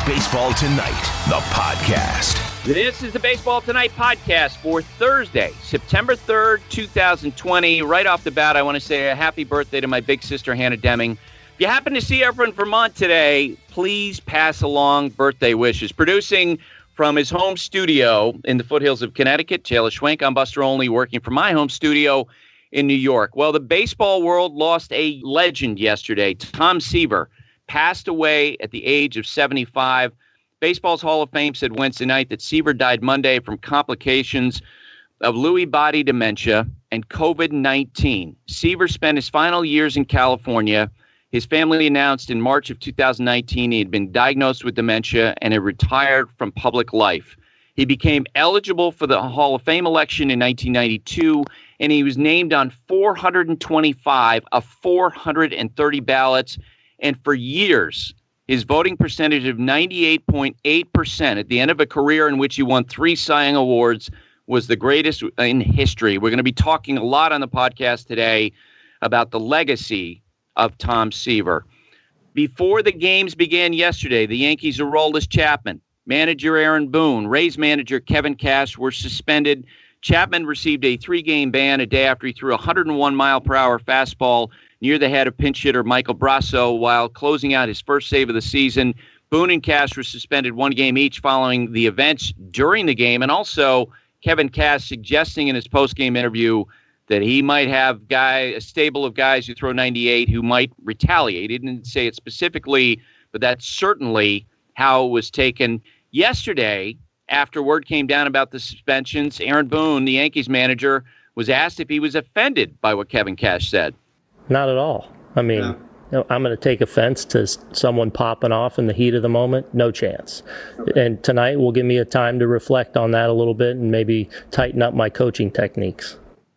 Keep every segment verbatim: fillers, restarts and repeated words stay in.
Baseball Tonight, the podcast. This is the Baseball Tonight podcast for Thursday, September third, twenty twenty. Right off the bat, I want to say a happy birthday to my big sister, Hannah Deming. If you happen to see her in Vermont today, please pass along birthday wishes. Producing from his home studio in the foothills of Connecticut, Taylor Schwenk. I'm Buster Olney, working from my home studio in New York. Well, the baseball world lost a legend yesterday. Tom Seaver passed away at the age of seventy-five. Baseball's Hall of Fame said Wednesday night that Seaver died Monday from complications of Lewy body dementia and covid nineteen. Seaver spent his final years in California. His family announced in March of two thousand nineteen he had been diagnosed with dementia and had retired from public life. He became eligible for the Hall of Fame election in nineteen ninety-two, and he was named on four hundred twenty-five of four hundred thirty ballots. And for years, his voting percentage of ninety-eight point eight percent at the end of a career in which he won three Cy Young Awards was the greatest in history. We're going to be talking a lot on the podcast today about the legacy of Tom Seaver. Before the games began yesterday, the Yankees' Aroldis Chapman, manager Aaron Boone, Rays manager Kevin Cash were suspended. Chapman received a three-game ban a day after he threw a one hundred one mile per hour fastball near the head of pinch hitter Michael Brasso while closing out his first save of the season. Boone and Cash were suspended one game each following the events during the game, and also Kevin Cash suggesting in his post-game interview that he might have guy a stable of guys who throw ninety-eight who might retaliate. He didn't say it specifically, but that's certainly how it was taken. Yesterday, after word came down about the suspensions, Aaron Boone, the Yankees manager, was asked if he was offended by what Kevin Cash said. Not at all. I mean, yeah. No, I'm going to take offense to someone popping off in the heat of the moment. No chance. Okay. And tonight will give me a time to reflect on that a little bit and maybe tighten up my coaching techniques.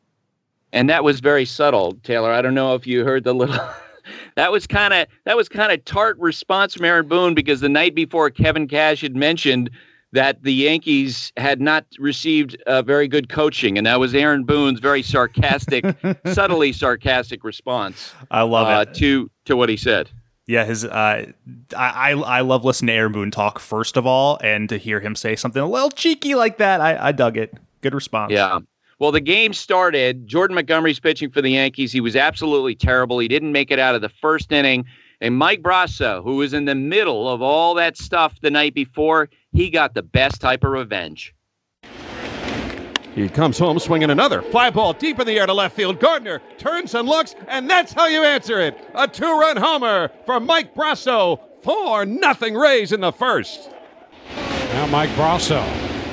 And that was very subtle, Taylor. I don't know if you heard the little that was kind of that was kind of tart response from Aaron Boone, because the night before Kevin Cash had mentioned that the Yankees had not received uh, very good coaching, and that was Aaron Boone's very sarcastic, subtly sarcastic response. I love uh, it to to what he said. Yeah, his uh, I I love listening to Aaron Boone talk first of all, and to hear him say something a little cheeky like that, I, I dug it. Good response. Yeah. Well, the game started. Jordan Montgomery's pitching for the Yankees. He was absolutely terrible. He didn't make it out of the first inning. And Mike Brasso, who was in the middle of all that stuff the night before, he got the best type of revenge. He comes home swinging another fly ball deep in the air to left field. Gardner turns and looks, and that's how you answer it. A two-run homer for Mike Brasso. four nothing Rays in the first. Now Mike Brasso.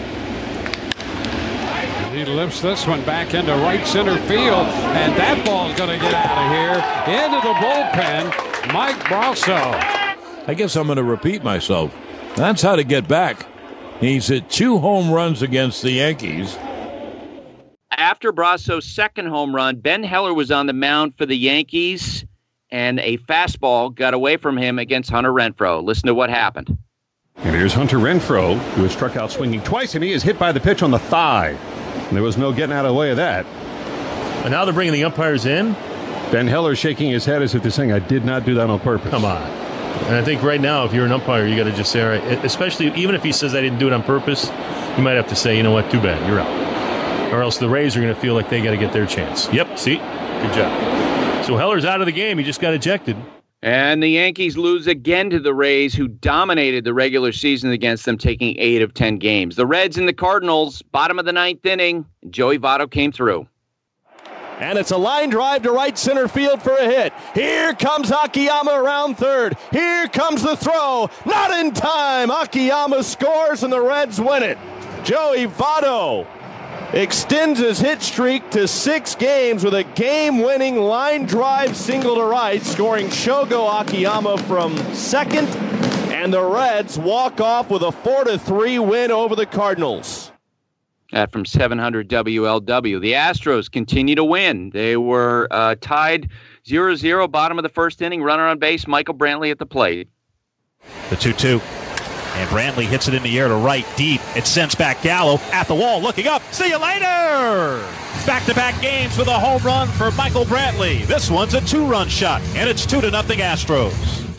He lifts this one back into right center field, and that ball's going to get out of here into the bullpen. Mike Brasso. I guess I'm going to repeat myself. That's how to get back. He's hit two home runs against the Yankees. After Brasso's second home run, Ben Heller was on the mound for the Yankees, and a fastball got away from him against Hunter Renfroe. Listen to what happened. And here's Hunter Renfroe, who was struck out swinging twice, and he is hit by the pitch on the thigh. And there was no getting out of the way of that. And now they're bringing the umpires in? Ben Heller shaking his head as if they're saying, I did not do that on purpose. Come on. And I think right now, if you're an umpire, you got to just say, all right, especially even if he says I didn't do it on purpose, you might have to say, you know what, too bad, you're out. Or else the Rays are going to feel like they got to get their chance. Yep, see? Good job. So Heller's out of the game. He just got ejected. And the Yankees lose again to the Rays, who dominated the regular season against them, taking eight of ten games. The Reds and the Cardinals, bottom of the ninth inning, Joey Votto came through. And it's a line drive to right center field for a hit. Here comes Akiyama around third. Here comes the throw. Not in time. Akiyama scores and the Reds win it. Joey Votto extends his hit streak to six games with a game-winning line drive single to right, scoring Shogo Akiyama from second, and the Reds walk off with a four to three win over the Cardinals. That from seven hundred W L W. The Astros continue to win. They were uh, tied zero zero, bottom of the first inning, runner on base, Michael Brantley at the plate. The two two. And Brantley hits it in the air to right, deep. It sends back Gallo at the wall, looking up. See you later! Back-to-back games with a home run for Michael Brantley. This one's a two-run shot, and it's two to nothing Astros.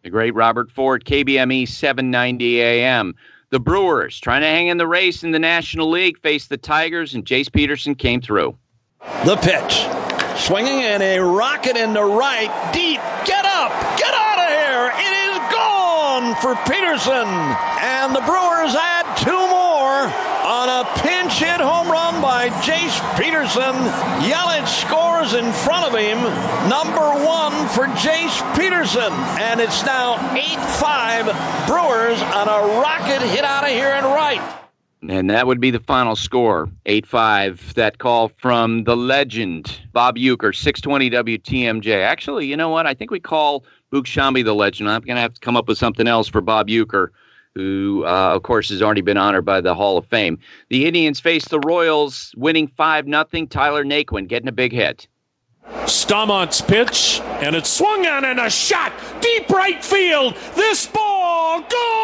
The great Robert Ford, K B M E seven ninety A M. The Brewers, trying to hang in the race in the National League, faced the Tigers, and Jace Peterson came through. The pitch. Swinging and a rocket into right. Deep. Get up. Get out of here. It is gone for Peterson. And the Brewers add two more on a pinch hit home run by Jace Peterson. Yelich scores in front of him. Number one for Jace Peterson. And it's now eight five Brewers on a rocket hit out of here and right. And that would be the final score, eight five. That call from the legend, Bob Uecker, six twenty W T M J. Actually, you know what? I think we call Boog Sciambi the legend. I'm going to have to come up with something else for Bob Uecker, who, uh, of course, has already been honored by the Hall of Fame. The Indians face the Royals, winning five nothing. Tyler Naquin getting a big hit. Stamont's pitch, and it's swung on and a shot. Deep right field. This ball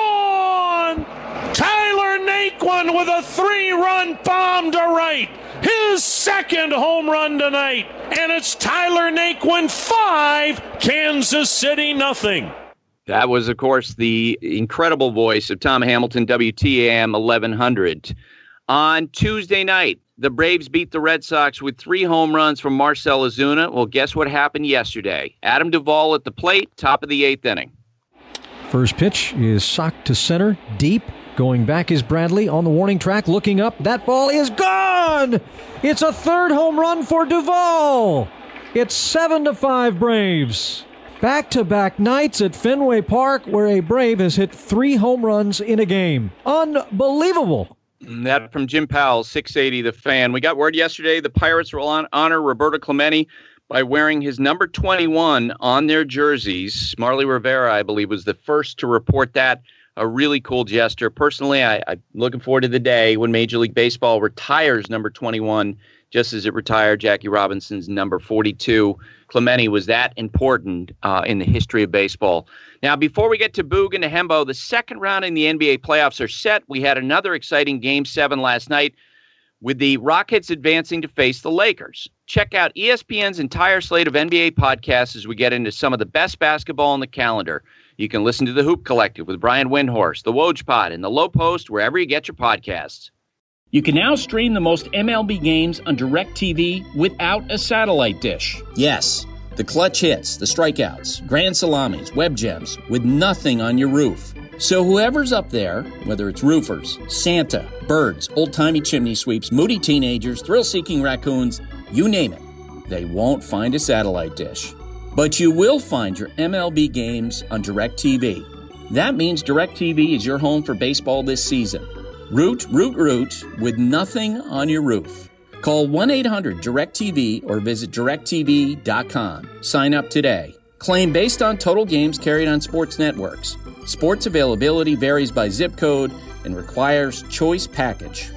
gone. Tyler Naquin with a three-run bomb to right. His second home run tonight. And it's Tyler Naquin five, Kansas City nothing. That was, of course, the incredible voice of Tom Hamilton, W T A M eleven hundred. On Tuesday night, the Braves beat the Red Sox with three home runs from Marcell Ozuna. Well, guess what happened yesterday? Adam Duvall at the plate, top of the eighth inning. First pitch is socked to center, deep. Going back is Bradley on the warning track, looking up. That ball is gone! It's a third home run for Duvall. It's seven to five Braves. Back-to-back nights at Fenway Park where a Brave has hit three home runs in a game. Unbelievable. That from Jim Powell, six eighty The Fan. We got word yesterday the Pirates will on- honor Roberto Clemente by wearing his number twenty-one on their jerseys. Marley Rivera, I believe, was the first to report that. A really cool gesture. Personally, I, I'm looking forward to the day when Major League Baseball retires number twenty-one, just as it retired Jackie Robinson's number forty-two. Clemente was that important uh, in the history of baseball. Now, before we get to Boog and to Hembo, the second round in the N B A playoffs are set. We had another exciting Game seven last night with the Rockets advancing to face the Lakers. Check out E S P N's entire slate of N B A podcasts as we get into some of the best basketball on the calendar. You can listen to The Hoop Collective with Brian Windhorst, The Woj Pod, and The Low Post wherever you get your podcasts. You can now stream the most M L B games on DirecTV without a satellite dish. Yes, the clutch hits, the strikeouts, grand salamis, web gems, with nothing on your roof. So whoever's up there, whether it's roofers, Santa, birds, old-timey chimney sweeps, moody teenagers, thrill-seeking raccoons, you name it, they won't find a satellite dish. But you will find your M L B games on DirecTV. That means DirecTV is your home for baseball this season. Root, root, root with nothing on your roof. Call one eight hundred direct T V or visit direct T V dot com. Sign up today. Claim based on total games carried on sports networks. Sports availability varies by zip code and requires choice package.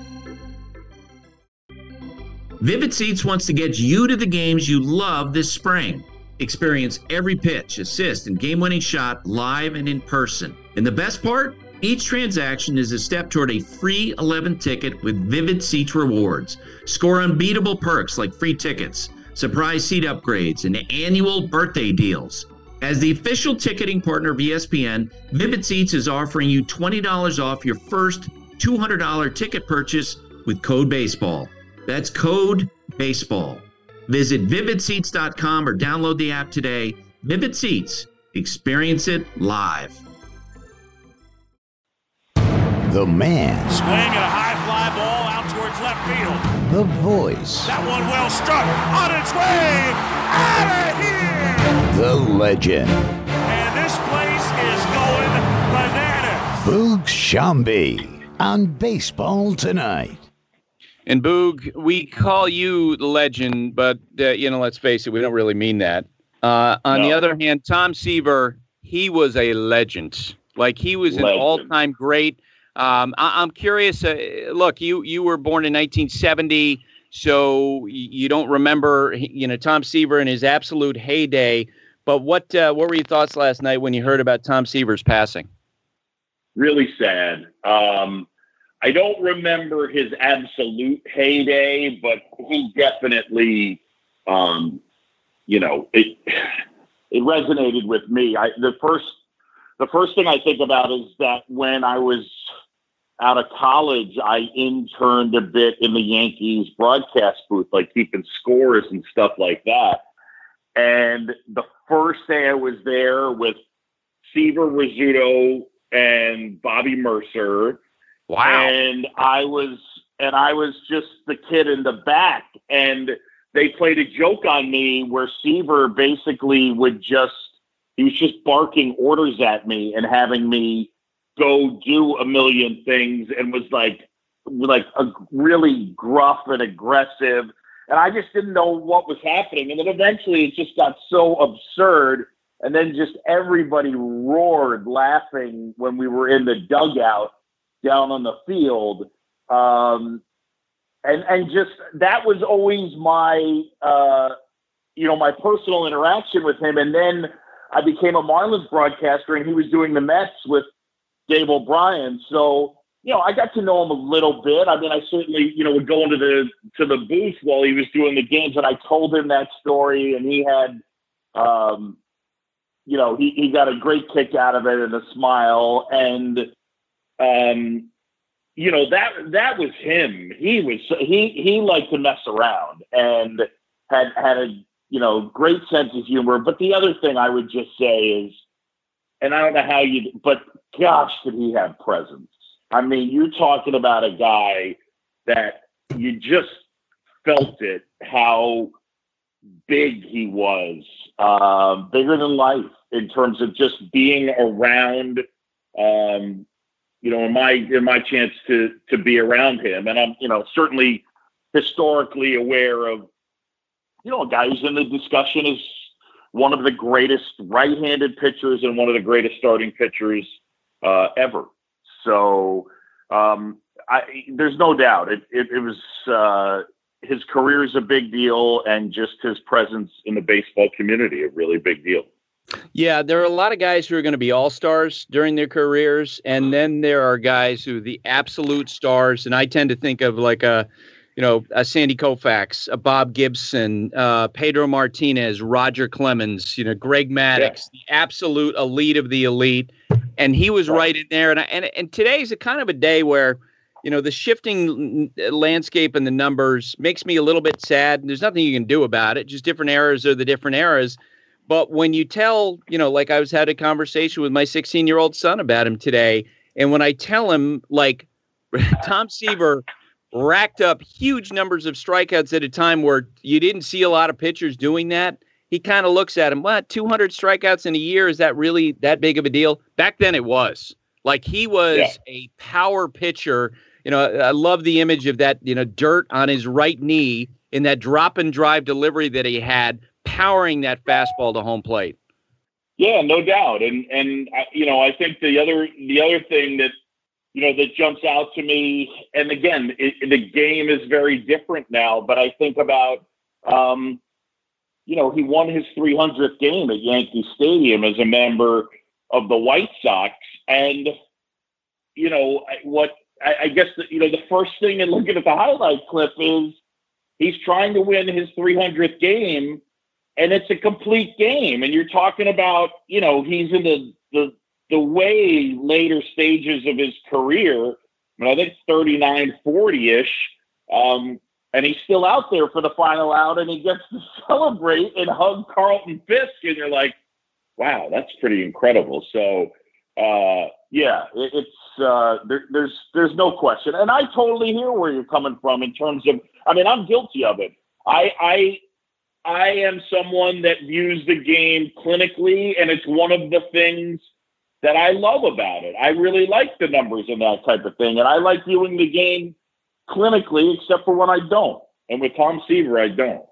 Vivid Seats wants to get you to the games you love this spring. Experience every pitch, assist, and game-winning shot live and in person. And the best part? Each transaction is a step toward a free eleventh ticket with Vivid Seats rewards. Score unbeatable perks like free tickets, surprise seat upgrades, and annual birthday deals. As the official ticketing partner of E S P N, Vivid Seats is offering you twenty dollars off your first two hundred dollars ticket purchase with code BASEBALL. That's code BASEBALL. Visit vivid seats dot com or download the app today. Vivid Seats. Experience it live. The man. Swing and a high fly ball out towards left field. The voice. That one well struck. On its way. Out of here. The legend. And this place is going bananas. Boog Sciambi on Baseball Tonight. And Boog, we call you the legend, but, uh, you know, let's face it, we don't really mean that. Uh, on no. the other hand, Tom Seaver, he was a legend. Like, he was legend. An all-time great. Um, I- I'm curious. Uh, look, you you were born in nineteen seventy, so you don't remember, you know, Tom Seaver in his absolute heyday. But what uh, what were your thoughts last night when you heard about Tom Seaver's passing? Really sad. Um, I don't remember his absolute heyday, but he definitely, um, you know, it, it resonated with me. I, the first, the first thing I think about is that when I was out of college, I interned a bit in the Yankees broadcast booth, like keeping scores and stuff like that. And the first day I was there with Seaver, Rizzuto, and Bobby Mercer. Wow. And I was, and I was just the kid in the back, and they played a joke on me where Seaver basically would just, he was just barking orders at me and having me go do a million things, and was like, like a really gruff and aggressive. And I just didn't know what was happening. And then eventually it just got so absurd. And then just everybody roared laughing when we were in the dugout down on the field. Um, and, and just, that was always my, uh, you know, my personal interaction with him. And then I became a Marlins broadcaster, and he was doing the Mets with Dave O'Brien. So, you know, I got to know him a little bit. I mean, I certainly, you know, would go into the, to the booth while he was doing the games, and I told him that story, and he had, um, you know, he, he got a great kick out of it and a smile. And, um, you know, that, that was him. He was, he, he liked to mess around and had, had a, you know, great sense of humor. But the other thing I would just say is, and I don't know how you, but gosh, did he have presence? I mean, you're talking about a guy that you just felt it, how big he was, um, bigger than life in terms of just being around, um, you know, in my, in my chance to, to be around him. And I'm, you know, certainly historically aware of, you know, a guy who's in the discussion as one of the greatest right-handed pitchers and one of the greatest starting pitchers uh, ever. So um, I, there's no doubt it, it, it was, uh, his career is a big deal, and just his presence in the baseball community, a really big deal. Yeah, there are a lot of guys who are going to be all-stars during their careers, and then there are guys who are the absolute stars, and I tend to think of like a, you know, a Sandy Koufax, a Bob Gibson, uh, Pedro Martinez, Roger Clemens, you know, Greg Maddux, yeah. The absolute elite of the elite, and he was right in there. And I, and and today's a kind of a day where, you know, the shifting landscape and the numbers makes me a little bit sad. There's nothing you can do about it. Just different eras are the different eras. But when you tell, you know, like I was had a conversation with my sixteen-year-old son about him today, and when I tell him, like, Tom Seaver racked up huge numbers of strikeouts at a time where you didn't see a lot of pitchers doing that, he kind of looks at him, what, two hundred strikeouts in a year? Is that really that big of a deal? Back then it was. Like, he was yeah. a power pitcher. You know, I love the image of that, you know, dirt on his right knee in that drop and drive delivery that he had, powering that fastball to home plate. Yeah, no doubt. And, and you know, I think the other, the other thing that, you know, that jumps out to me, and again, it, the game is very different now, but I think about, um, you know, he won his three hundredth game at Yankee Stadium as a member of the White Sox. And, you know, what, I, I guess, the, you know, the first thing in looking at the highlight clip is he's trying to win his three hundredth game, and it's a complete game. And you're talking about, you know, he's in the, the, the way later stages of his career. I mean, I think thirty-nine, forty-ish, um, and he's still out there for the final out, and he gets to celebrate and hug Carlton Fisk, and you're like, wow, that's pretty incredible. So, uh, yeah, it, it's uh, there, there's there's no question, and I totally hear where you're coming from in terms of. I mean, I'm guilty of it. I I I am someone that views the game clinically, and it's one of the things that I love about it. I really like the numbers and that type of thing, and I like viewing the game clinically, except for when I don't. And with Tom Seaver, I don't.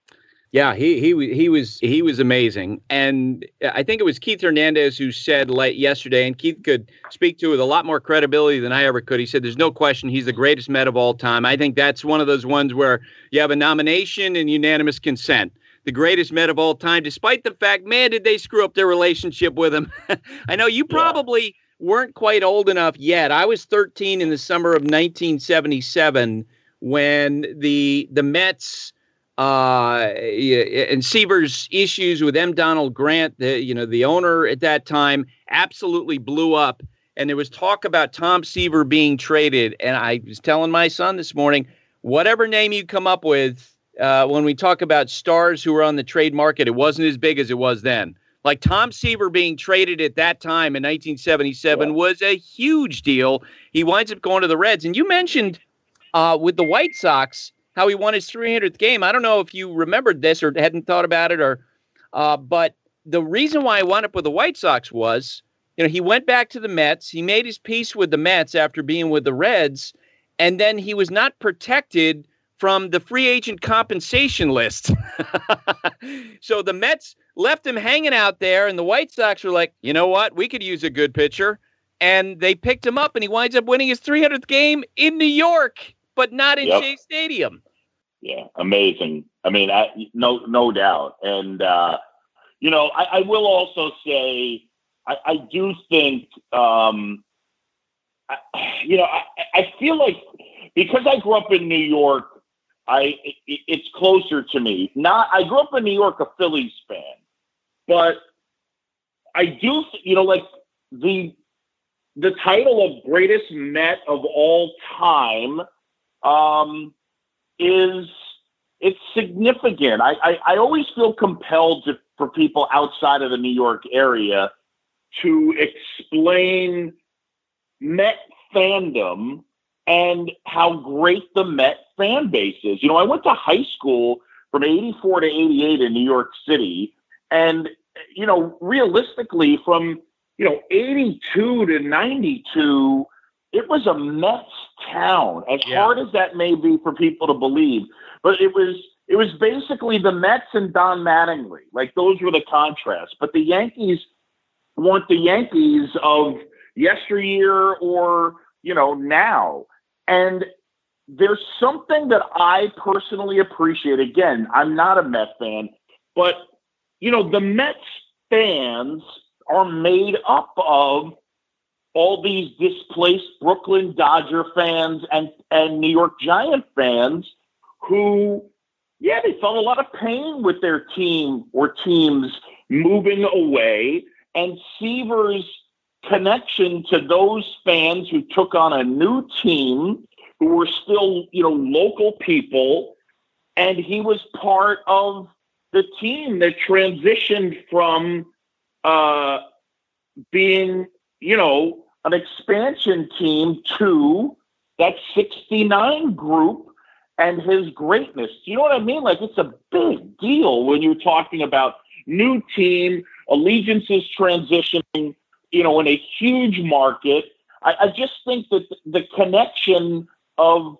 Yeah, he he he was he was amazing, and I think it was Keith Hernandez who said late yesterday, and Keith could speak to it with a lot more credibility than I ever could. He said, "There's no question he's the greatest Met of all time." I think that's one of those ones where you have a nomination and unanimous consent. The greatest Met of all time, despite the fact, man, did they screw up their relationship with him. I know you probably yeah. weren't quite old enough yet. I was thirteen in the summer of nineteen seventy-seven when the the Mets Uh, and Seaver's issues with M. Donald Grant, the, you know, the owner at that time, absolutely blew up. And there was talk about Tom Seaver being traded. And I was telling my son this morning, whatever name you come up with, uh, when we talk about stars who were on the trade market, it wasn't as big as it was then. Like Tom Seaver being traded at that time in nineteen seventy-seven yeah. was a huge deal. He winds up going to the Reds. And you mentioned uh, with the White Sox how he won his three hundredth game. I don't know if you remembered this or hadn't thought about it, or, uh, but the reason why I wound up with the White Sox was, you know, he went back to the Mets. He made his peace with the Mets after being with the Reds, and then he was not protected from the free agent compensation list. So the Mets left him hanging out there, and the White Sox were like, you know what? We could use a good pitcher. And they picked him up, and he winds up winning his three hundredth game in New York, but not in yep. Shea Stadium. Yeah, amazing. I mean, I, no, no doubt. And uh, you know, I, I will also say, I, I do think, um, I, you know, I, I feel like because I grew up in New York, I it, it's closer to me. Not, I grew up in New York, a Phillies fan, but I do, you know, like the the title of greatest Met of all time. Um, is it's significant. I, I, I always feel compelled to, for people outside of the New York area to explain Met fandom and how great the Met fan base is. You know, I went to high school from eighty-four to eighty-eight in New York City. And, you know, realistically from, you know, eighty-two to ninety-two, it was a Mets town, as yeah. hard as that may be for people to believe. But it was it was basically the Mets and Don Mattingly. Like, those were the contrasts. But the Yankees weren't the Yankees of yesteryear or, you know, now. And there's something that I personally appreciate. Again, I'm not a Met fan, but, you know, the Mets fans are made up of all these displaced Brooklyn Dodger fans and, and New York Giant fans who, yeah, they felt a lot of pain with their team or teams moving away. And Seaver's connection to those fans who took on a new team, who were still, you know, local people, and he was part of the team that transitioned from uh, being, you know, an expansion team to that sixty-nine group and his greatness. You know what I mean? Like, it's a big deal when you're talking about new team, allegiances transitioning, you know, in a huge market. I, I just think that the connection of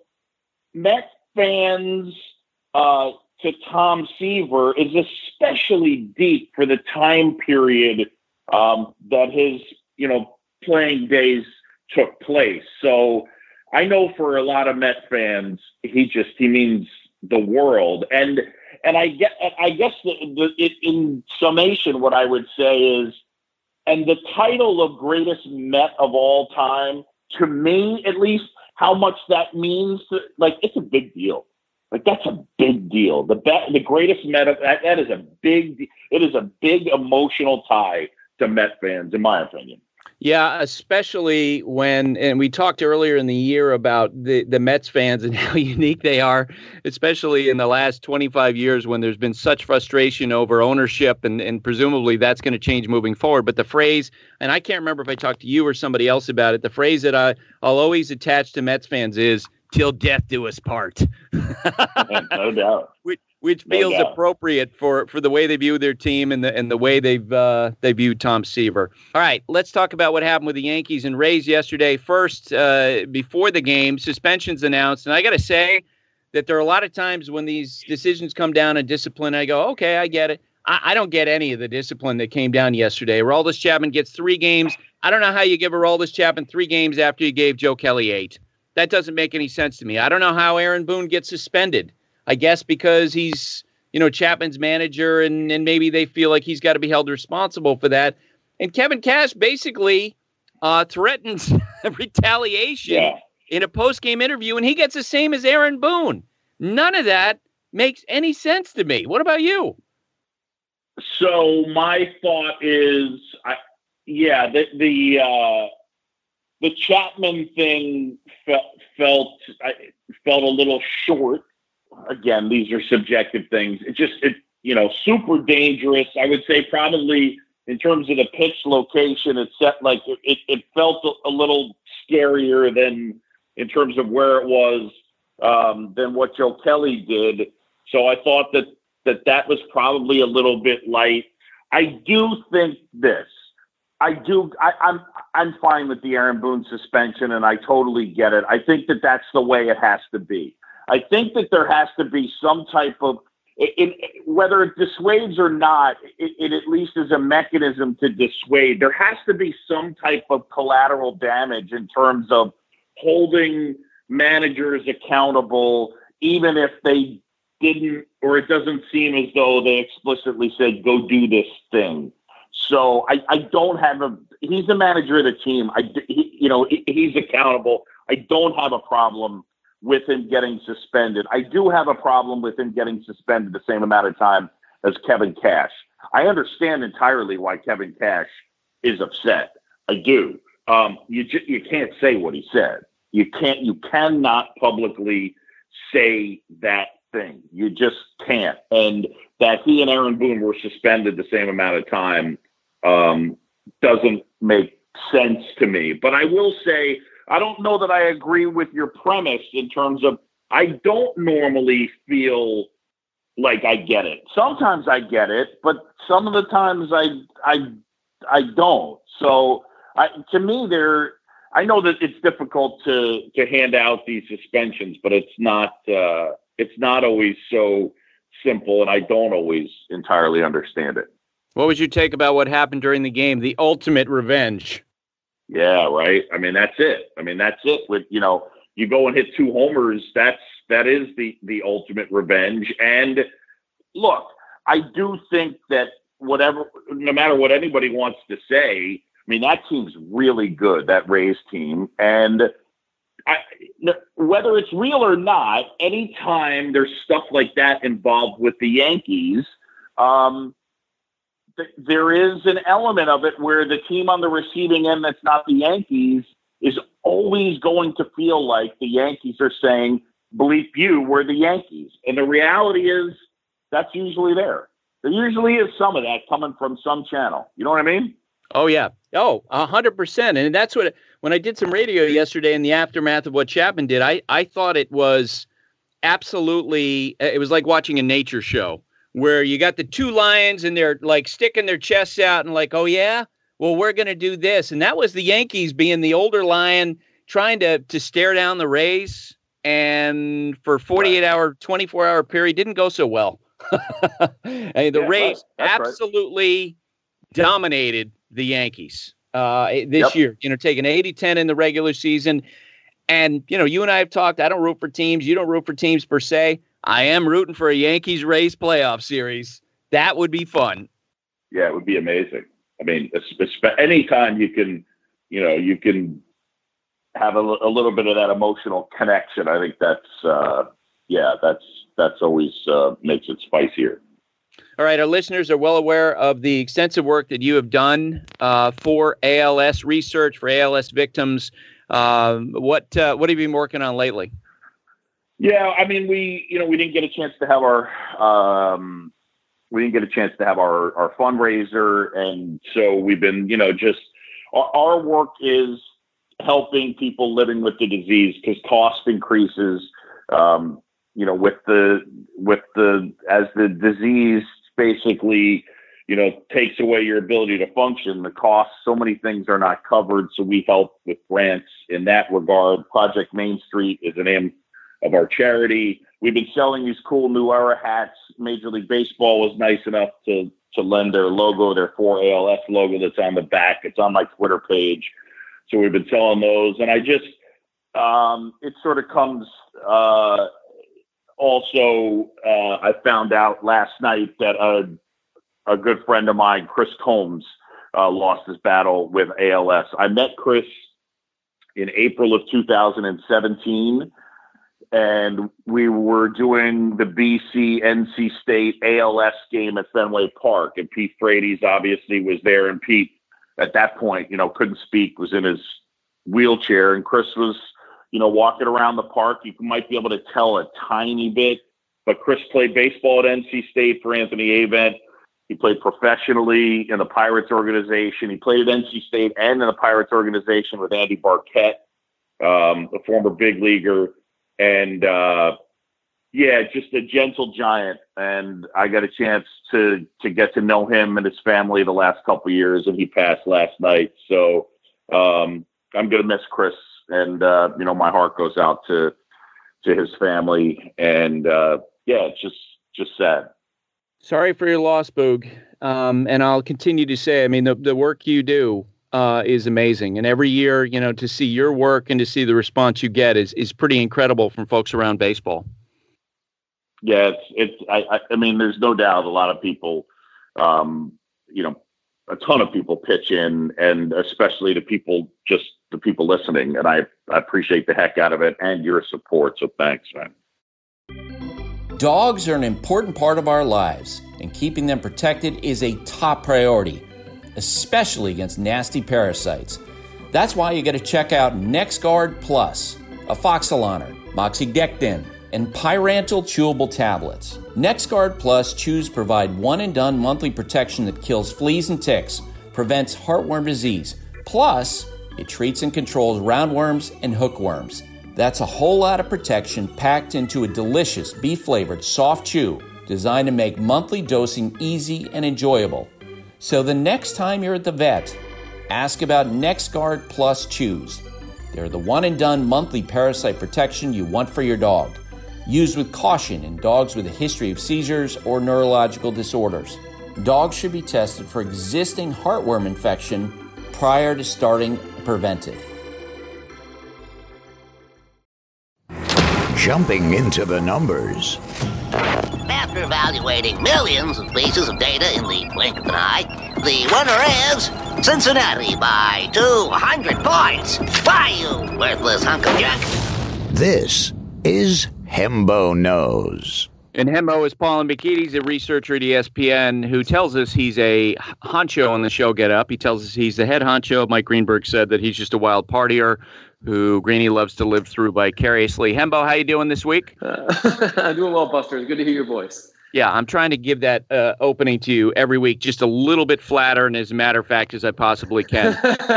Met fans uh, to Tom Seaver is especially deep for the time period um, that his, you know, playing days took place. So I know for a lot of Met fans, he just, he means the world. And, and I get, I guess the, the, it, in summation, what I would say is, and the title of greatest Met of all time, to me, at least, how much that means, to, like, it's a big deal. Like, that's a big deal. The be- the greatest Met of that, that is a big, it is a big emotional tie to Met fans, in my opinion. Yeah, especially when, and we talked earlier in the year about the, the Mets fans and how unique they are, especially in the last twenty-five years when there's been such frustration over ownership, and, and presumably that's going to change moving forward. But the phrase, and I can't remember if I talked to you or somebody else about it, the phrase that I, I'll always attach to Mets fans is, "Till death do us part." No doubt. Which, which feels no appropriate for, for the way they view their team and the and the way they've uh, they viewed Tom Seaver. All right, let's talk about what happened with the Yankees and Rays yesterday. First, uh, before the game, suspensions announced, and I got to say that there are a lot of times when these decisions come down in discipline, I go, okay, I get it. I, I don't get any of the discipline that came down yesterday. Aroldis Chapman gets three games. I don't know how you give Aroldis Chapman three games after you gave Joe Kelly eight. That doesn't make any sense to me. I don't know how Aaron Boone gets suspended. I guess because he's, you know, Chapman's manager, and, and maybe they feel like he's got to be held responsible for that. And Kevin Cash basically uh, threatens retaliation yeah. in a post-game interview, and he gets the same as Aaron Boone. None of that makes any sense to me. What about you? So my thought is, I, yeah, the the uh, the Chapman thing felt felt I, felt a little short. Again, these are subjective things. It just it you know super dangerous. I would say probably in terms of the pitch location, it set like it it felt a, a little scarier than in terms of where it was um, than what Joe Kelly did. So I thought that. that that was probably a little bit light. I do think this. I do. I, I'm I'm fine with the Aaron Boone suspension, and I totally get it. I think that that's the way it has to be. I think that there has to be some type of, it, it, whether it dissuades or not, it, it at least is a mechanism to dissuade. There has to be some type of collateral damage in terms of holding managers accountable, even if they didn't, or it doesn't seem as though they explicitly said, go do this thing. So I, I don't have a, he's the manager of the team. I, he, you know, he, he's accountable. I don't have a problem with him getting suspended. I do have a problem with him getting suspended the same amount of time as Kevin Cash. I understand entirely why Kevin Cash is upset. I do. Um, you ju- you can't say what he said. You can't, you cannot publicly say that thing. You just can't. And that he and Aaron Boone were suspended the same amount of time um, doesn't make sense to me. But I will say, I don't know that I agree with your premise in terms of, I don't normally feel like I get it. Sometimes I get it, but some of the times I, I, I don't. So I, to me, there, I know that it's difficult to, to hand out these suspensions, but it's not, uh, it's not always so simple, and I don't always entirely understand it. What was your take about what happened during the game? The ultimate revenge. Yeah, right. I mean, that's it. I mean, that's it. With, you know, you go and hit two homers. That's that is the the ultimate revenge. And look, I do think that whatever, no matter what anybody wants to say, I mean, that team's really good. That Rays team, and I, whether it's real or not, anytime there's stuff like that involved with the Yankees, um, th- there is an element of it where the team on the receiving end that's not the Yankees is always going to feel like the Yankees are saying, bleep you, we're the Yankees. And the reality is that's usually there. There usually is some of that coming from some channel. You know what I mean? Oh, yeah. Oh, a hundred percent. And that's what, when I did some radio yesterday in the aftermath of what Chapman did, I, I thought it was absolutely, it was like watching a nature show where you got the two lions and they're like sticking their chests out and like, oh, yeah, well, we're going to do this. And that was the Yankees being the older lion trying to, to stare down the Rays. And for forty-eight hour, twenty-four hour period, didn't go so well. And the yeah, Rays that's absolutely right. dominated the Yankees uh, this yep. year, you know, taking eighty ten in the regular season. And, you know, you and I have talked, I don't root for teams. You don't root for teams per se. I am rooting for a Yankees-Rays playoff series. That would be fun. Yeah, it would be amazing. I mean, it's, it's, anytime you can, you know, you can have a, a little bit of that emotional connection. I think that's, uh, yeah, that's, that's always uh, makes it spicier. All right, our listeners are well aware of the extensive work that you have done uh, for A L S research, for A L S victims. Um, what uh, what have you been working on lately? Yeah, I mean, we you know we didn't get a chance to have our um, we didn't get a chance to have our, our fundraiser, and so we've been you know just our, our work is helping people living with the disease because cost increases. Um, you know, with the with the as the disease basically, you know, takes away your ability to function, the costs, so many things are not covered. So we help with grants in that regard. Project Main Street is the name of our charity. We've been selling these cool New Era hats. Major League Baseball was nice enough to to lend their logo, their four A L S logo that's on the back. It's on my Twitter page. So we've been selling those. And I just, um, it sort of comes, uh, also, uh, I found out last night that a, a good friend of mine, Chris Combs, uh, lost his battle with A L S. I met Chris in April of two thousand seventeen. and we were doing the B C N C State A L S game at Fenway Park, and Pete Frates obviously was there, and Pete at that point, you know, couldn't speak, was in his wheelchair, and Chris was, you know, walking around the park. You might be able to tell a tiny bit, but Chris played baseball at N C State for Anthony Avent. He played professionally in the Pirates organization. He played at N C State and in the Pirates organization with Andy Barkett, um, a former big leaguer. And, uh, yeah, just a gentle giant. And I got a chance to to get to know him and his family the last couple of years, and he passed last night. So um, I'm going to miss Chris. And, uh, you know, my heart goes out to to his family. And, uh, yeah, it's just, just sad. Sorry for your loss, Boog. Um, and I'll continue to say, I mean, the, the work you do uh, is amazing. And every year, you know, to see your work and to see the response you get is is pretty incredible from folks around baseball. Yeah, it's, it's I, I mean, there's no doubt a lot of people, um, you know, a ton of people pitch in, and especially the people, just the people listening. And I, I appreciate the heck out of it and your support. So thanks, man. Dogs are an important part of our lives, and keeping them protected is a top priority, especially against nasty parasites. That's why you got to check out NexGard Plus, Afoxolaner, Moxidectin, and Pyrantel chewable tablets. NexGard Plus chews provide one-and-done monthly protection that kills fleas and ticks, prevents heartworm disease, plus it treats and controls roundworms and hookworms. That's a whole lot of protection packed into a delicious beef-flavored soft chew designed to make monthly dosing easy and enjoyable. So the next time you're at the vet, ask about NexGard Plus chews. They're the one-and-done monthly parasite protection you want for your dog. Used with caution in dogs with a history of seizures or neurological disorders. Dogs should be tested for existing heartworm infection prior to starting a preventive. Jumping into the numbers. After evaluating millions of pieces of data in the blink of an eye, the winner is Cincinnati by two hundred points. Why, you worthless hunk of junk? This is Hembo Knows. And Hembo is Paul Mbekiti, a researcher at E S P N, who tells us he's a honcho on the show Get Up. He tells us he's the head honcho. Mike Greenberg said that he's just a wild partier who Greeny loves to live through vicariously. Hembo, how you doing this week? Uh, I'm doing well, Buster. It's good to hear your voice. Yeah, I'm trying to give that uh, opening to you every week just a little bit flatter and as a matter of fact as I possibly can.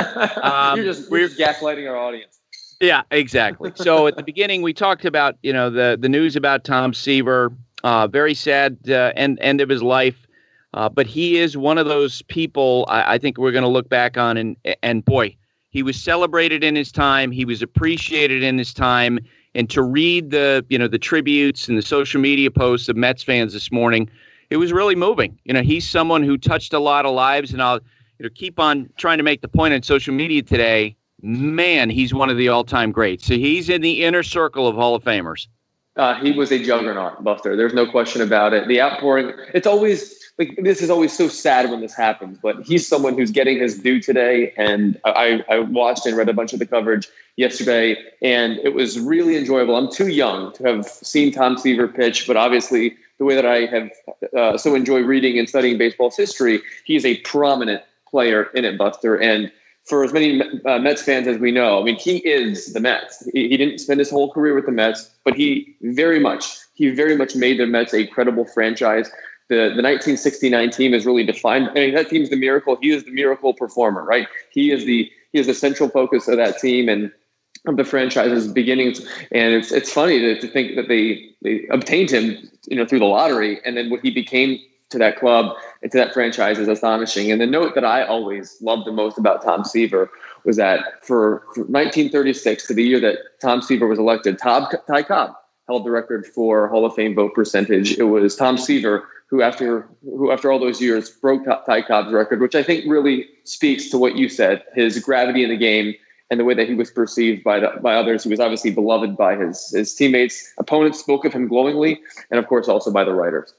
um, you're just, you're just gaslighting our audience. Yeah, exactly. So at the beginning, we talked about, you know, the, the news about Tom Seaver, uh, very sad uh, end, end of his life. Uh, but he is one of those people I, I think we're going to look back on. And, and boy, he was celebrated in his time. He was appreciated in his time. And to read the, you know, the tributes and the social media posts of Mets fans this morning, it was really moving. You know, he's someone who touched a lot of lives. And I'll, you know, keep on trying to make the point on social media today. Man, he's one of the all-time greats. So he's in the inner circle of Hall of Famers. Uh, he was a juggernaut, Buster. There's no question about it. The outpouring, it's always like this is always so sad when this happens, but he's someone who's getting his due today. And I, I watched and read a bunch of the coverage yesterday, and it was really enjoyable. I'm too young to have seen Tom Seaver pitch, but obviously the way that I have uh, so enjoyed reading and studying baseball's history, he's a prominent player in it, Buster. And for as many uh, Mets fans as we know, I mean, he is the Mets. He, he didn't spend his whole career with the Mets, but he very much, he very much made the Mets a credible franchise. The the nineteen sixty-nine team is really defined. I mean, that team's the miracle. He is the miracle performer, right? He is the he is the central focus of that team and of the franchise's beginnings. And it's it's funny to, to think that they they obtained him, you know, through the lottery, and then what he became to that club and to that franchise is astonishing. And the note that I always loved the most about Tom Seaver was that for nineteen thirty-six, to the year that Tom Seaver was elected, Tom, Ty Cobb held the record for Hall of Fame vote percentage. It was Tom Seaver who, after who after all those years, broke Ty Cobb's record, which I think really speaks to what you said, his gravity in the game and the way that he was perceived by the, by others. He was obviously beloved by his his teammates. Opponents spoke of him glowingly, and of course also by the writers.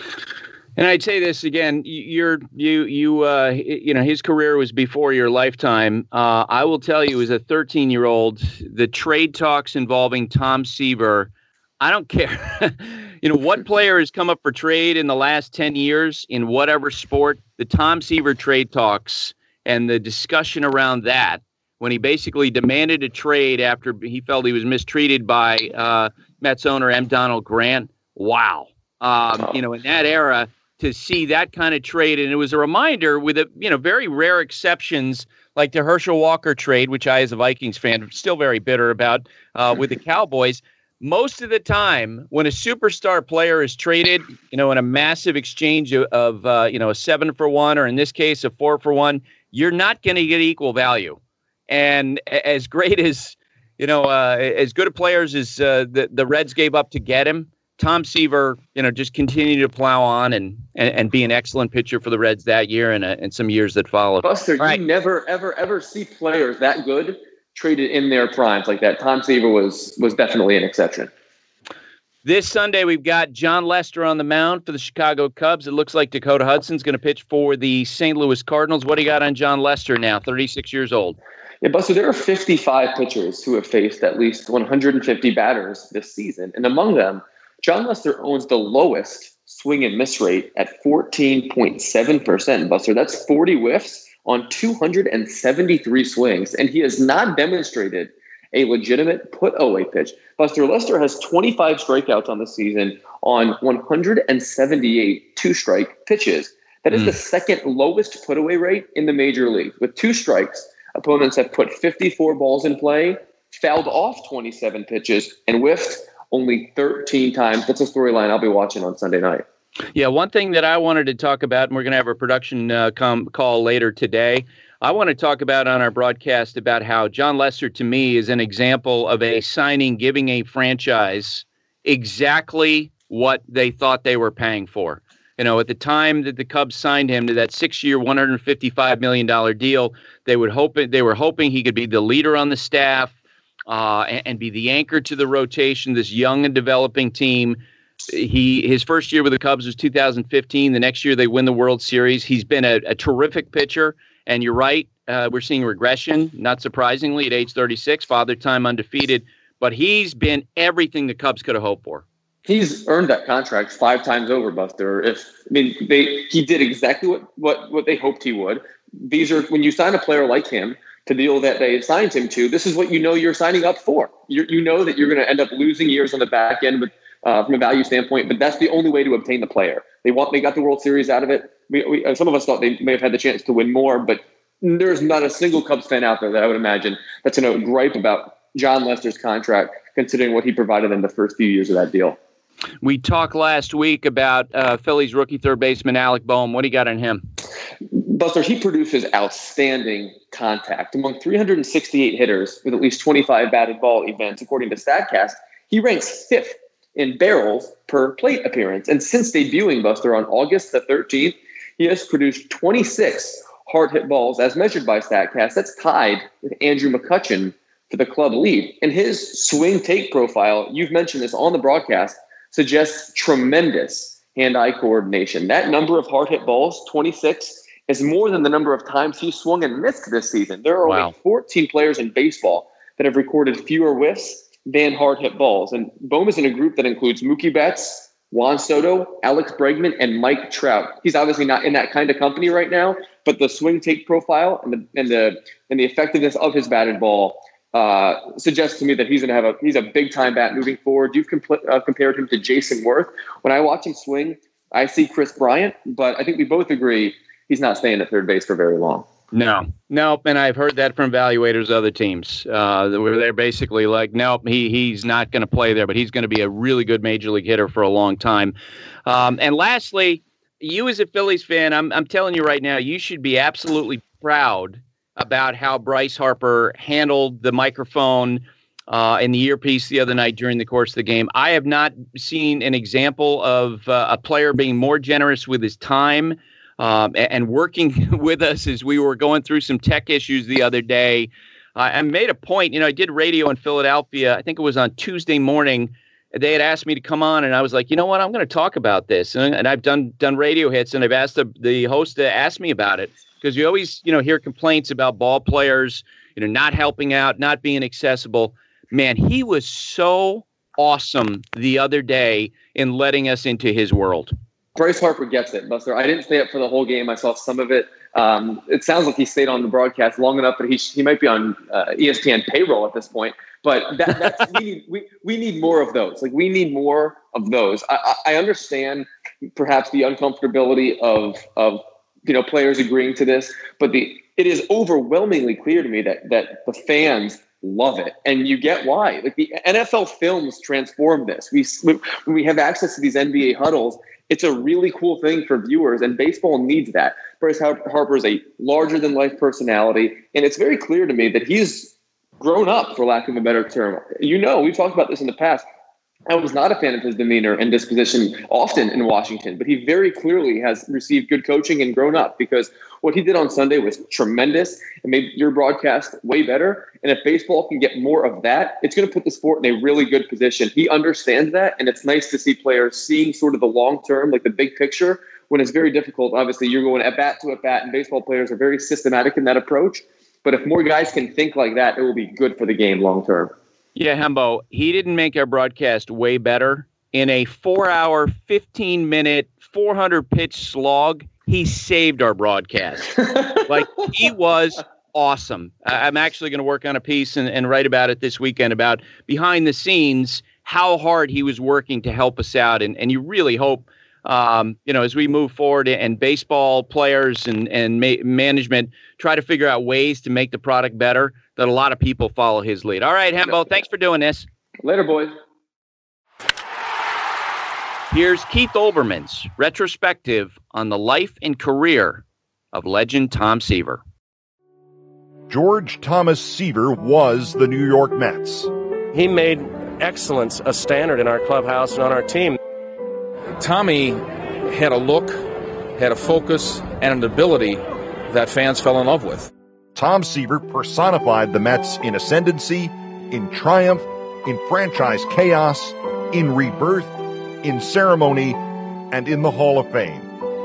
And I'd say this again: you're you you uh, you know his career was before your lifetime. Uh, I will tell you, as a thirteen-year-old, the trade talks involving Tom Seaver I don't care. You know, what player has come up for trade in the last ten years in whatever sport? The Tom Seaver trade talks and the discussion around that, when he basically demanded a trade after he felt he was mistreated by uh, Mets owner M. Donald Grant. Wow. Um, you know, in that era, to see that kind of trade, and it was a reminder with, a, you know, very rare exceptions, like the Herschel Walker trade, which I, as a Vikings fan, am still very bitter about uh, with the Cowboys. Most of the time, when a superstar player is traded, you know, in a massive exchange of, of uh, you know, a seven for one, or in this case, a four for one, you're not going to get equal value. And as great as, you know, uh, as good a players as uh, the, the Reds gave up to get him, Tom Seaver, you know, just continued to plow on and, and, and be an excellent pitcher for the Reds that year and, uh, and some years that followed. Buster, right. You never, ever, ever see players that good traded in their primes like that. Tom Seaver was was definitely an exception. This Sunday, we've got John Lester on the mound for the Chicago Cubs. It looks like Dakota Hudson's going to pitch for the Saint Louis Cardinals. What do you got on John Lester now, thirty-six years old? Yeah, Buster, there are fifty-five pitchers who have faced at least one hundred fifty batters this season. And among them, John Lester owns the lowest swing and miss rate at fourteen point seven percent, Buster. That's forty whiffs on two hundred seventy-three swings, and he has not demonstrated a legitimate put-away pitch. Buster, Lester has twenty-five strikeouts on the season on one hundred seventy-eight two-strike pitches. That is mm. the second lowest put-away rate in the major league. With two strikes, opponents have put fifty-four balls in play, fouled off twenty-seven pitches, and whiffed only thirteen times. That's a storyline I'll be watching on Sunday night. Yeah, one thing that I wanted to talk about, and we're going to have a production uh, com- call later today, I want to talk about on our broadcast about how John Lester, to me, is an example of a signing giving a franchise exactly what they thought they were paying for. You know, at the time that the Cubs signed him to that six-year, one hundred fifty-five million dollars deal, they would hope they were hoping he could be the leader on the staff uh, and, and be the anchor to the rotation, this young and developing team. He his first year with the Cubs was two thousand fifteen. The next year they win the World Series. He's been a, a terrific pitcher. And you're right, uh, we're seeing regression, not surprisingly, at age thirty-six, father time undefeated. But he's been everything the Cubs could have hoped for. He's earned that contract five times over, Buster. If I mean, they he did exactly what, what, what they hoped he would. These are when you sign a player like him to the deal that they assigned him to, this is what you know you're signing up for. You you know that you're going to end up losing years on the back end with Uh, from a value standpoint, but that's the only way to obtain the player. They want, they got the World Series out of it. We, we, uh, some of us thought they may have had the chance to win more, but there's not a single Cubs fan out there that I would imagine that's going to gripe about John Lester's contract, considering what he provided in the first few years of that deal. We talked last week about uh, Phillies rookie third baseman Alec Boehm. What do you got on him? Buster, he produces outstanding contact. Among three hundred sixty-eight hitters with at least twenty-five batted ball events, according to StatCast, he ranks fifth in barrels per plate appearance. And since debuting, Buster, on August the thirteenth, he has produced twenty-six hard hit balls as measured by StatCast. That's tied with Andrew McCutchen for the club lead. And his swing take profile, you've mentioned this on the broadcast, suggests tremendous hand-eye coordination. That number of hard hit balls, twenty-six, is more than the number of times he swung and missed this season. There are wow. only fourteen players in baseball that have recorded fewer whiffs than hard hit balls. And Boehm is in a group that includes Mookie Betts, Juan Soto, Alex Bregman, and Mike Trout. He's obviously not in that kind of company right now, but the swing take profile and the and the and the effectiveness of his batted ball uh, suggests to me that he's going to have a he's a big time bat moving forward. You've compl- uh, compared him to Jason Worth. When I watch him swing, I see Chris Bryant, but I think we both agree he's not staying at third base for very long. No, nope. And I've heard that from evaluators, other teams, uh, where they're basically like, nope, he he's not going to play there, but he's going to be a really good major league hitter for a long time. Um, and lastly, you as a Phillies fan, I'm I'm telling you right now, you should be absolutely proud about how Bryce Harper handled the microphone uh, and the earpiece the other night during the course of the game. I have not seen an example of uh, a player being more generous with his time Um, and working with us as we were going through some tech issues the other day. Uh, I made a point, you know, I did radio in Philadelphia. I think it was on Tuesday morning. They had asked me to come on, and I was like, you know what, I'm going to talk about this. And, and I've done done radio hits, and I've asked the, the host to ask me about it, because you always, you know, hear complaints about ball players, you know, not helping out, not being accessible. Man, he was so awesome the other day in letting us into his world. Bryce Harper gets it, Buster. I didn't stay up for the whole game. I saw some of it. Um, it sounds like he stayed on the broadcast long enough that he he might be on uh, E S P N payroll at this point. But that, that's, we, need, we, we need more of those. Like, we need more of those. I, I understand perhaps the uncomfortability of, of, you know, players agreeing to this, but the, it is overwhelmingly clear to me that, that the fans love it. And you get why. Like, the N F L films transform this. We, when we have access to these N B A huddles, it's a really cool thing for viewers, and baseball needs that. Bryce Harper is a larger-than-life personality, and it's very clear to me that he's grown up, for lack of a better term. You know, we've talked about this in the past. I was not a fan of his demeanor and disposition often in Washington, but he very clearly has received good coaching and grown up, because what he did on Sunday was tremendous and made your broadcast way better. And if baseball can get more of that, it's going to put the sport in a really good position. He understands that, and it's nice to see players seeing sort of the long term, like the big picture, when it's very difficult. Obviously, you're going at bat to at bat, and baseball players are very systematic in that approach. But if more guys can think like that, it will be good for the game long term. Yeah, Hembo, he didn't make our broadcast way better. In a four-hour, fifteen-minute, four hundred pitch slog, he saved our broadcast. Like, he was awesome. I'm actually going to work on a piece and, and write about it this weekend about behind the scenes, how hard he was working to help us out. And, and you really hope, um, you know, as we move forward and baseball players and, and ma- management try to figure out ways to make the product better, that a lot of people follow his lead. All right, Hembo, thanks for doing this. Later, boys. Here's Keith Olbermann's retrospective on the life and career of legend Tom Seaver. George Thomas Seaver was the New York Mets. He made excellence a standard in our clubhouse and on our team. Tommy had a look, had a focus, and an ability that fans fell in love with. Tom Seaver personified the Mets in ascendancy, in triumph, in franchise chaos, in rebirth, in ceremony, and in the Hall of Fame.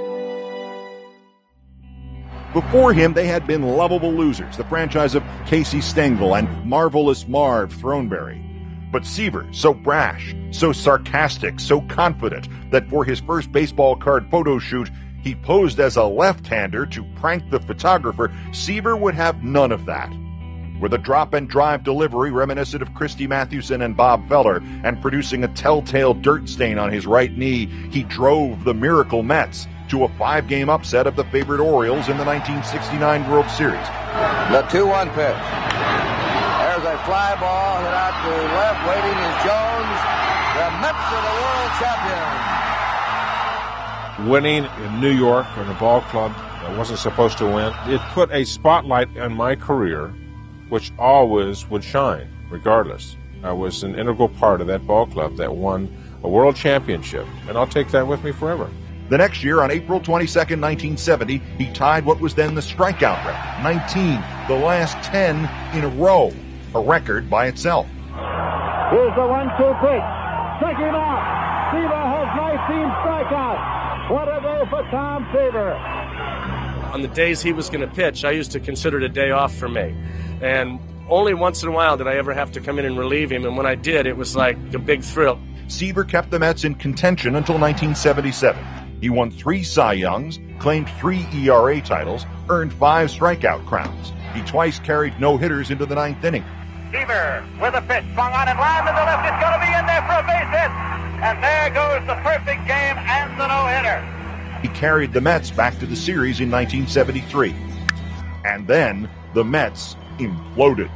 Before him, they had been lovable losers, the franchise of Casey Stengel and Marvelous Marv Throneberry. But Seaver, so brash, so sarcastic, so confident, that for his first baseball card photo shoot, he posed as a left-hander to prank the photographer. Seaver would have none of that. With a drop-and-drive delivery reminiscent of Christy Mathewson and Bob Feller, and producing a telltale dirt stain on his right knee, he drove the Miracle Mets to a five-game upset of the favored Orioles in the nineteen sixty-nine World Series. The two one pitch. There's a fly ball hit out to left. Waiting is Jones. The Mets are the world champions. Winning in New York in a ball club that wasn't supposed to win, it put a spotlight on my career, which always would shine, regardless. I was an integral part of that ball club that won a world championship, and I'll take that with me forever. The next year, on April twenty-second, nineteen seventy, he tied what was then the strikeout record, nineteen, the last ten in a row, a record by itself. Here's the one two pitch. Strike him out. Seaver has nineteen strikeouts. What a day for Tom Seaver. On the days he was going to pitch, I used to consider it a day off for me. And only once in a while did I ever have to come in and relieve him, and when I did, it was like a big thrill. Seaver kept the Mets in contention until nineteen seventy-seven. He won three Cy Youngs, claimed three E R A titles, earned five strikeout crowns. He twice carried no-hitters into the ninth inning. Seaver with a pitch, swung on and lined to the left. It's going to be in there for a base hit. And there goes the perfect game and the no-hitter. He carried the Mets back to the series in nineteen seventy-three. And then the Mets imploded.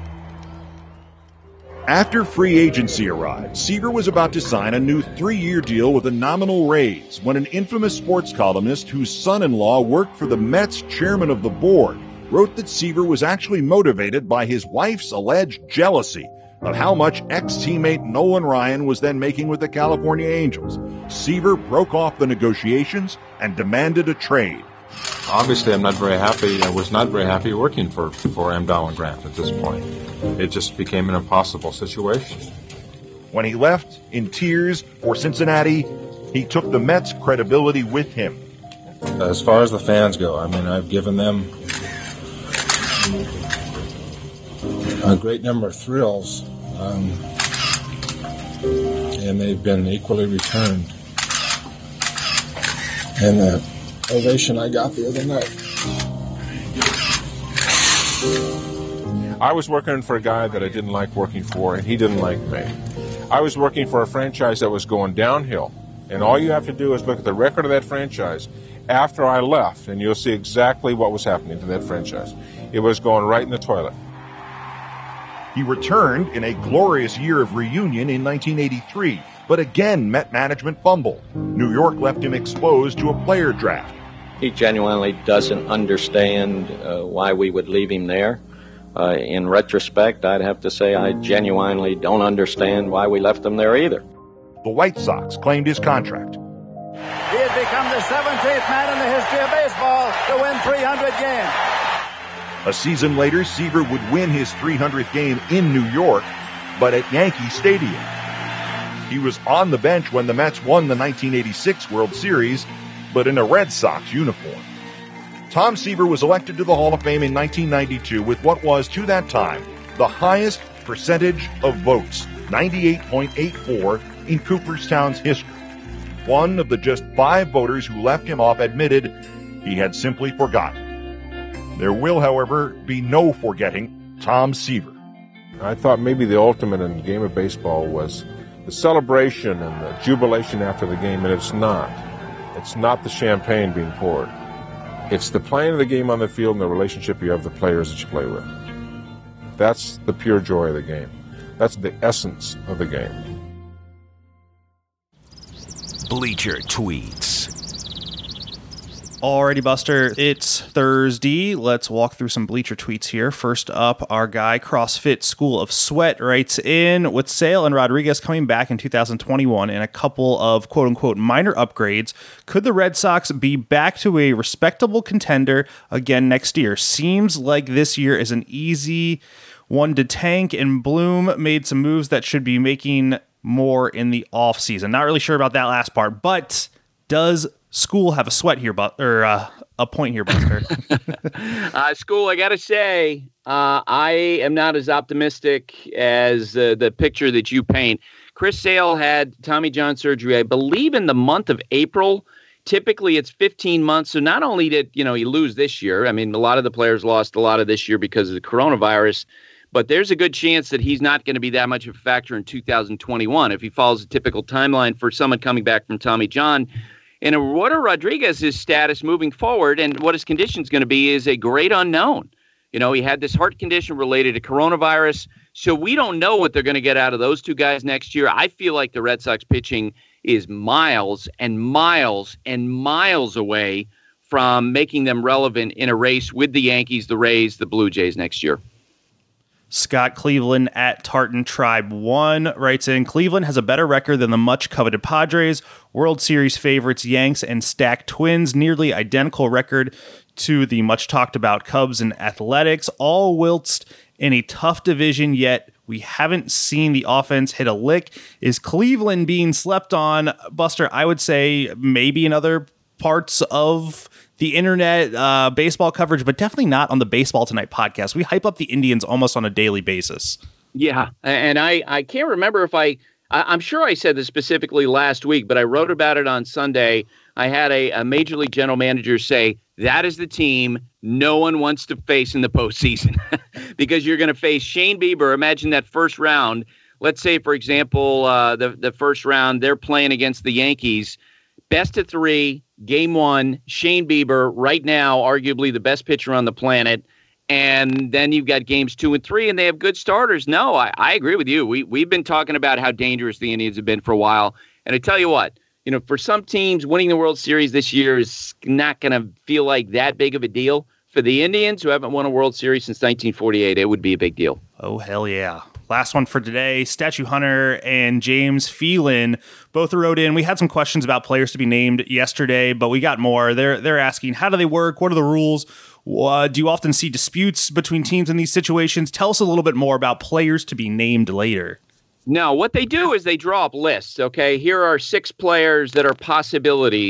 After free agency arrived, Seaver was about to sign a new three-year deal with a nominal raise when an infamous sports columnist whose son-in-law worked for the Mets chairman of the board wrote that Seaver was actually motivated by his wife's alleged jealousy of how much ex-teammate Nolan Ryan was then making with the California Angels. Seaver broke off the negotiations and demanded a trade. Obviously, I'm not very happy. I was not very happy working for, for Amdow and Grant at this point. It just became an impossible situation. When he left in tears for Cincinnati, he took the Mets' credibility with him. As far as the fans go, I mean, I've given them a great number of thrills. Um, and they've been equally returned. And the ovation I got the other night. I was working for a guy that I didn't like working for, and he didn't like me. I was working for a franchise that was going downhill, and all you have to do is look at the record of that franchise after I left, and you'll see exactly what was happening to that franchise. It was going right in the toilet. He returned in a glorious year of reunion in nineteen eighty-three, but again Met management fumbled. New York left him exposed to a player draft. He genuinely doesn't understand uh, why we would leave him there. Uh, in retrospect, I'd have to say I genuinely don't understand why we left him there either. The White Sox claimed his contract. He had become the seventeenth man in the history of baseball to win three hundred games. A season later, Seaver would win his three hundredth game in New York, but at Yankee Stadium. He was on the bench when the Mets won the nineteen eighty-six World Series, but in a Red Sox uniform. Tom Seaver was elected to the Hall of Fame in nineteen ninety-two with what was, to that time, the highest percentage of votes, ninety-eight point eight four, in Cooperstown's history. One of the just five voters who left him off admitted he had simply forgotten. There will, however, be no forgetting Tom Seaver. I thought maybe the ultimate in the game of baseball was the celebration and the jubilation after the game, and it's not. It's not the champagne being poured. It's the playing of the game on the field and the relationship you have with the players that you play with. That's the pure joy of the game. That's the essence of the game. Bleacher Tweets. Alrighty, Buster, it's Thursday. Let's walk through some Bleacher Tweets here. First up, our guy, CrossFit School of Sweat, writes in, with Sale and Rodriguez coming back in two thousand twenty-one and a couple of quote-unquote minor upgrades, could the Red Sox be back to a respectable contender again next year? Seems like this year is an easy one to tank, and Bloom made some moves that should be making more in the offseason. Not really sure about that last part, but does School have a sweat here, but or uh, a point here, Buster? uh, School, I gotta say, uh, I am not as optimistic as uh, the picture that you paint. Chris Sale had Tommy John surgery, I believe, in the month of April. Typically, it's fifteen months. So not only did you know you lose this year, I mean, a lot of the players lost a lot of this year because of the coronavirus. But there's a good chance that he's not going to be that much of a factor in two thousand twenty-one if he follows a typical timeline for someone coming back from Tommy John. And Eduardo Rodriguez's status moving forward and what his condition is going to be is a great unknown. You know, he had this heart condition related to coronavirus, so we don't know what they're going to get out of those two guys next year. I feel like the Red Sox pitching is miles and miles and miles away from making them relevant in a race with the Yankees, the Rays, the Blue Jays next year. Scott Cleveland at Tartan Tribe one writes in, Cleveland has a better record than the much-coveted Padres, World Series favorites Yanks, and stacked Twins, nearly identical record to the much-talked-about Cubs and Athletics, all whilst in a tough division, yet we haven't seen the offense hit a lick. Is Cleveland being slept on? Buster, I would say maybe in other parts of the internet, uh, baseball coverage, but definitely not on the Baseball Tonight podcast. We hype up the Indians almost on a daily basis. Yeah, and I, I can't remember if I, I, I'm sure I said this specifically last week, but I wrote about it on Sunday. I had a, a Major League general manager say, that is the team no one wants to face in the postseason because you're going to face Shane Bieber. Imagine that first round. Let's say, for example, uh, the, the first round, they're playing against the Yankees. Best of three, game one, Shane Bieber, right now, arguably the best pitcher on the planet. And then you've got games two and three, and they have good starters. No, I, I agree with you. We, we've been talking about how dangerous the Indians have been for a while. And I tell you what, you know, for some teams, winning the World Series this year is not going to feel like that big of a deal. For the Indians, who haven't won a World Series since nineteen forty-eight, it would be a big deal. Oh, hell yeah. Last one for today, Statue Hunter and James Phelan both wrote in. We had some questions about players to be named yesterday, but we got more. They're they're asking, how do they work? What are the rules? Uh, do you often see disputes between teams in these situations? Tell us a little bit more about players to be named later. No, what they do is they draw up lists, okay? Here are six players that are possibilities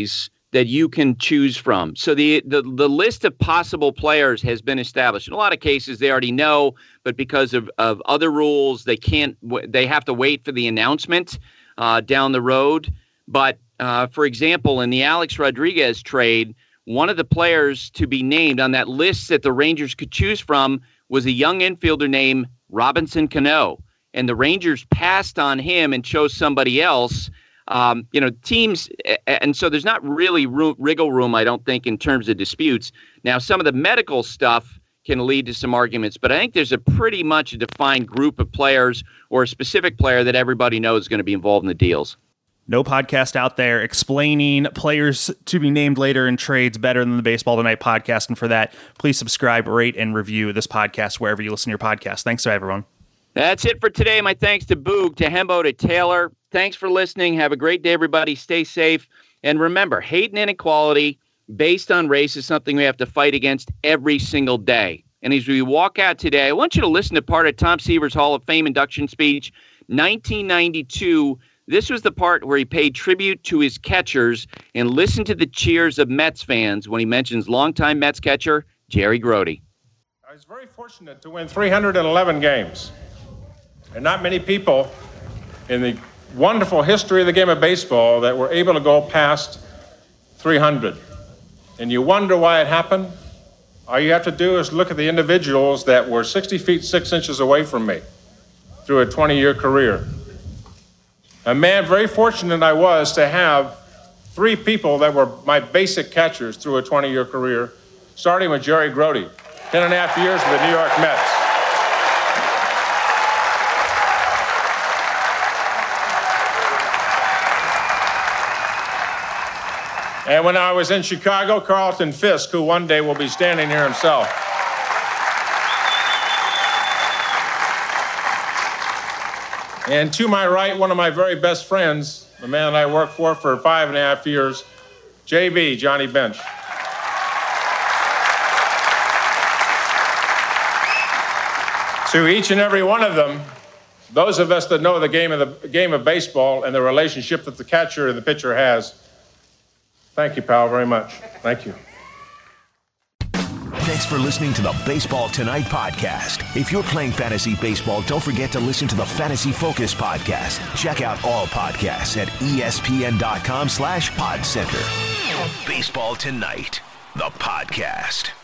that you can choose from. So the, the the list of possible players has been established. In a lot of cases, they already know, but because of, of other rules, they can't. They have to wait for the announcement uh, down the road. But uh, for example, in the Alex Rodriguez trade, one of the players to be named on that list that the Rangers could choose from was a young infielder named Robinson Cano, and the Rangers passed on him and chose somebody else. Um, you know, teams, and so there's not really room, wriggle room, I don't think, in terms of disputes. Now, some of the medical stuff can lead to some arguments, but I think there's a pretty much a defined group of players or a specific player that everybody knows is going to be involved in the deals. No podcast out there explaining players to be named later in trades better than the Baseball Tonight podcast. And for that, please subscribe, rate, and review this podcast wherever you listen to your podcast. Thanks to everyone. That's it for today. My thanks to Boog, to Hembo, to Taylor. Thanks for listening. Have a great day, everybody. Stay safe. And remember, hate and inequality based on race is something we have to fight against every single day. And as we walk out today, I want you to listen to part of Tom Seaver's Hall of Fame induction speech, nineteen ninety-two. This was the part where he paid tribute to his catchers, and listen to the cheers of Mets fans when he mentions longtime Mets catcher Jerry Grote. I was very fortunate to win three hundred eleven games. And not many people in the wonderful history of the game of baseball that were able to go past three hundred. And you wonder why it happened? All you have to do is look at the individuals that were sixty feet, six inches away from me through a twenty-year career. A man very fortunate I was to have three people that were my basic catchers through a twenty-year career, starting with Jerry Grote, ten and a half years with the New York Mets. And when I was in Chicago, Carlton Fisk, who one day will be standing here himself. And to my right, one of my very best friends, the man that I worked for for five and a half years, J B, Johnny Bench. To each and every one of them, those of us that know the game of the game of baseball and the relationship that the catcher and the pitcher has, thank you, pal, very much. Thank you. Thanks for listening to the Baseball Tonight podcast. If you're playing fantasy baseball, don't forget to listen to the Fantasy Focus podcast. Check out all podcasts at espn.com slash pod center. Baseball Tonight, the podcast.